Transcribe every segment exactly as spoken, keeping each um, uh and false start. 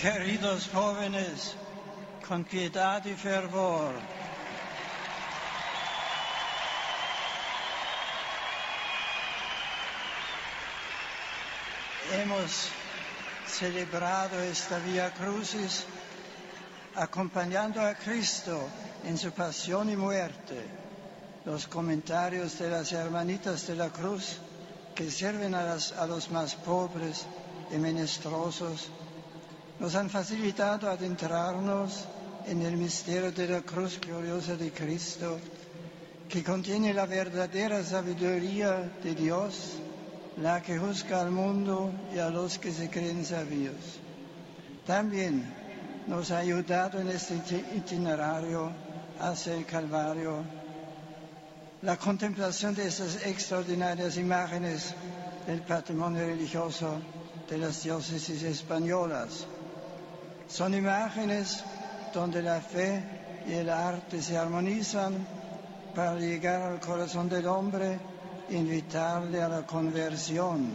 Queridos jóvenes, con piedad y fervor, hemos celebrado esta Vía Crucis acompañando a Cristo en su pasión y muerte. Los comentarios de las hermanitas de la cruz que sirven a, las, a los más pobres y menesterosos nos han facilitado adentrarnos en el misterio de la cruz gloriosa de Cristo, que contiene la verdadera sabiduría de Dios, la que juzga al mundo y a los que se creen sabios. También nos ha ayudado en este itinerario hacia el Calvario la contemplación de estas extraordinarias imágenes del patrimonio religioso de las diócesis españolas. Son imágenes donde la fe y el arte se armonizan para llegar al corazón del hombre e invitarle a la conversión.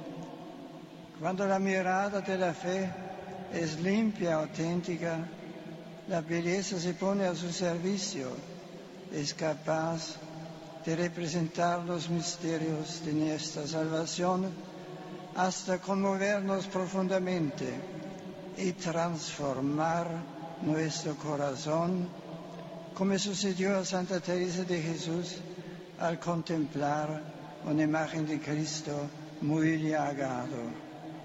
Cuando la mirada de la fe es limpia, auténtica, la belleza se pone a su servicio, es capaz de representar los misterios de nuestra salvación hasta conmovernos profundamente y transformar nuestro corazón, como sucedió a Santa Teresa de Jesús al contemplar una imagen de Cristo muy llagado.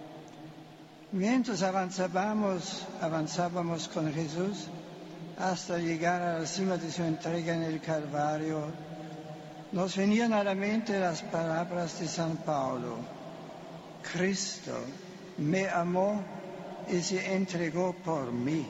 Mientras avanzábamos, avanzábamos con Jesús hasta llegar a la cima de su entrega en el Calvario, nos venían a la mente las palabras de San Pablo: Cristo me amó y se entregó por mí.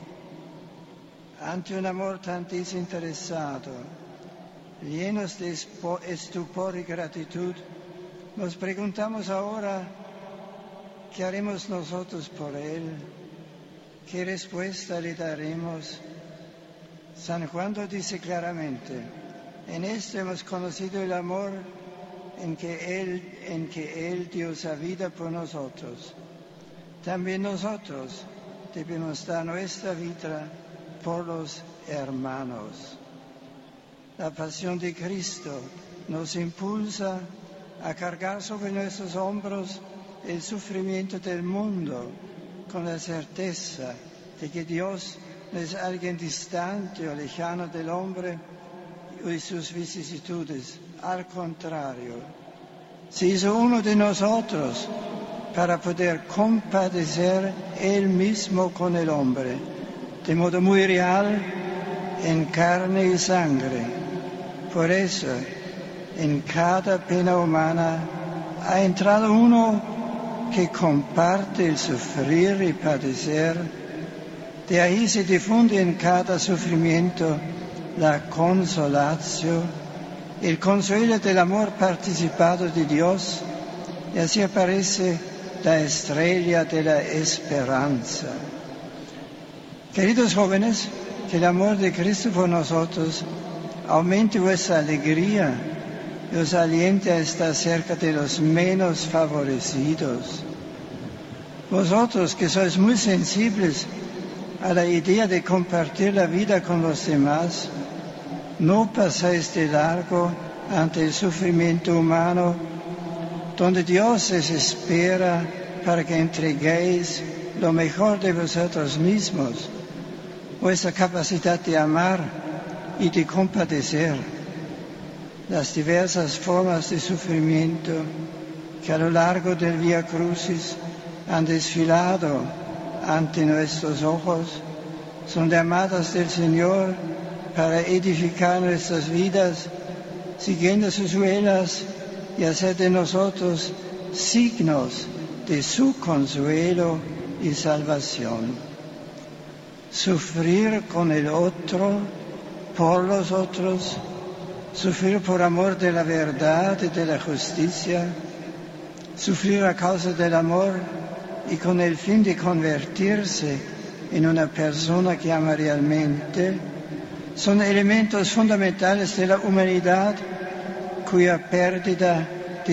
Ante un amor tan desinteresado, llenos de estupor y gratitud, nos preguntamos ahora: ¿qué haremos nosotros por Él? ¿Qué respuesta le daremos? San Juan lo dice claramente: en esto hemos conocido el amor en que Él, en que Él dio su vida por nosotros. También nosotros debemos dar nuestra vida por los hermanos. La pasión de Cristo nos impulsa a cargar sobre nuestros hombros el sufrimiento del mundo, con la certeza de que Dios no es alguien distante o lejano del hombre y sus vicisitudes. Al contrario, se hizo uno de nosotros para poder compadecer Él mismo con el hombre, de modo muy real, en carne y sangre. Por eso, en cada pena humana ha entrado uno que comparte el sufrir y padecer. De ahí se difunde en cada sufrimiento la consolatio, el consuelo del amor participado de Dios, y así aparece la estrella de la esperanza. Queridos jóvenes, que el amor de Cristo por nosotros aumente vuestra alegría y os aliente a estar cerca de los menos favorecidos. Vosotros que sois muy sensibles a la idea de compartir la vida con los demás, no pasáis de largo ante el sufrimiento humano, donde Dios os espera para que entreguéis lo mejor de vosotros mismos, vuestra capacidad de amar y de compadecer. Las diversas formas de sufrimiento que a lo largo del Vía Crucis han desfilado ante nuestros ojos son llamadas del Señor para edificar nuestras vidas, siguiendo sus huellas y hacer de nosotros signos de su consuelo y salvación. Sufrir con el otro, por los otros, sufrir por amor de la verdad y de la justicia, sufrir a causa del amor y con el fin de convertirse en una persona que ama realmente, son elementos fundamentales de la humanidad cuya pérdida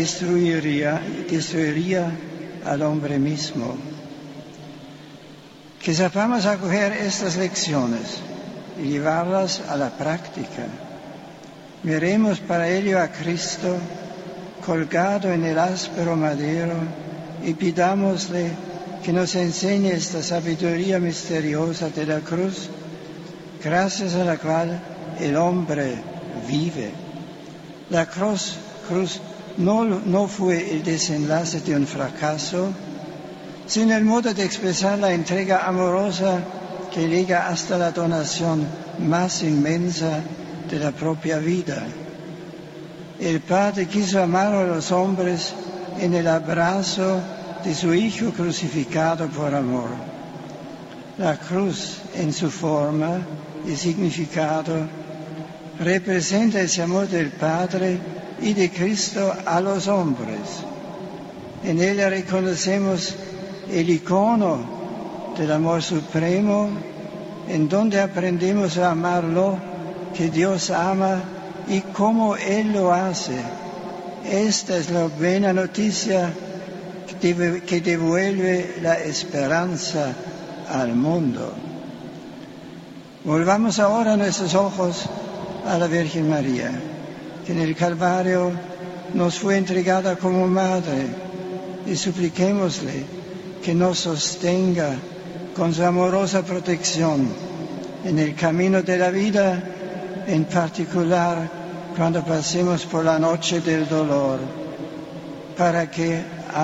destruiría, destruiría al hombre mismo. Que sepamos acoger estas lecciones y llevarlas a la práctica. Miremos para ello a Cristo colgado en el áspero madero y pidámosle que nos enseñe esta sabiduría misteriosa de la cruz, gracias a la cual el hombre vive. La cruz, cruz no, no fue el desenlace de un fracaso, sino el modo de expresar la entrega amorosa que llega hasta la donación más inmensa de la propia vida. El Padre quiso amar a los hombres en el abrazo de su Hijo crucificado por amor. La cruz, en su forma y significado, representa ese amor del Padre y de Cristo a los hombres. En ella reconocemos el icono del amor supremo, en donde aprendemos a amarlo, que Dios ama y cómo Él lo hace. Esta es la buena noticia que devuelve la esperanza al mundo. Volvamos ahora nuestros ojos a la Virgen María, que en el Calvario nos fue entregada como madre, y supliquémosle que nos sostenga con su amorosa protección en el camino de la vida, en particular cuando pasemos por la noche del dolor, para que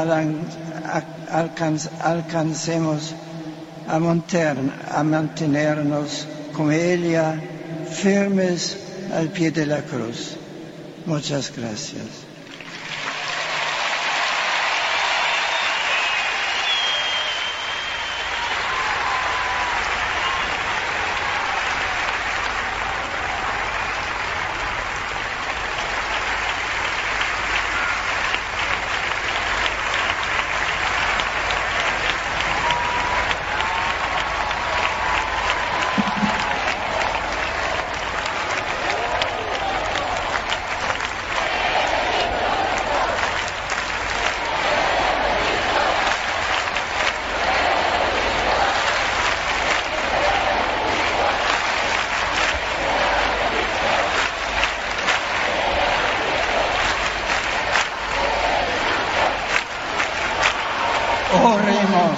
alcancemos a, monter, a mantenernos como ella, firmes al pie de la cruz. Muchas gracias. Oremos.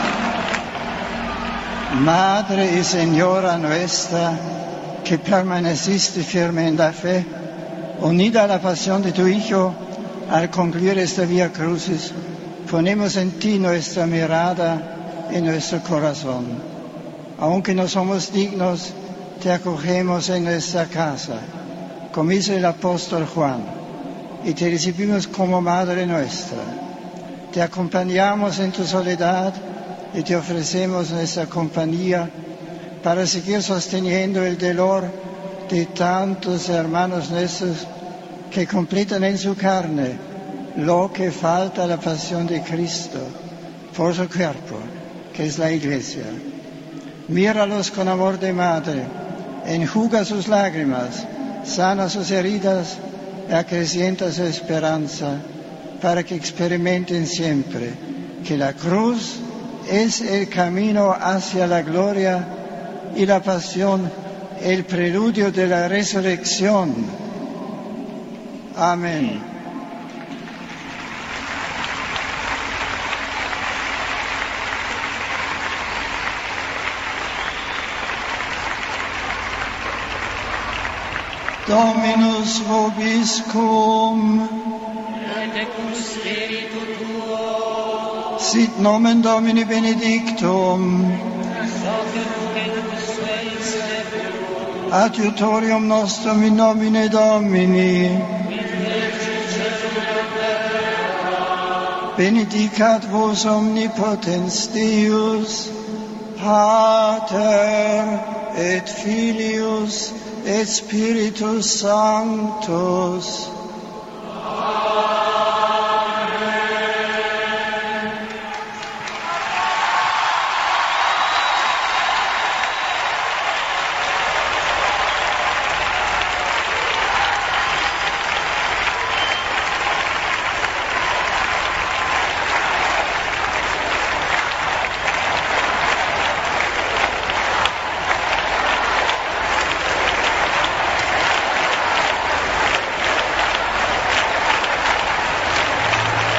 Madre y Señora nuestra, que permaneciste firme en la fe, unida a la pasión de tu Hijo, al concluir esta vía crucis, ponemos en ti nuestra mirada y nuestro corazón. Aunque no somos dignos, te acogemos en nuestra casa, como hizo el apóstol Juan, y te recibimos como Madre nuestra. Te acompañamos en tu soledad y te ofrecemos nuestra compañía para seguir sosteniendo el dolor de tantos hermanos nuestros que completan en su carne lo que falta a la pasión de Cristo por su cuerpo, que es la Iglesia. Míralos con amor de madre, enjuga sus lágrimas, sana sus heridas y acrecienta su esperanza, para que experimenten siempre que la cruz es el camino hacia la gloria y la pasión, el preludio de la resurrección. Amén. Dominus vobiscum. Sit nomen Domini benedictum. Adiutorium nostrum in nomine Domini. Benedicat vos omnipotens Deus, Pater et Filius et Spiritus Sanctus.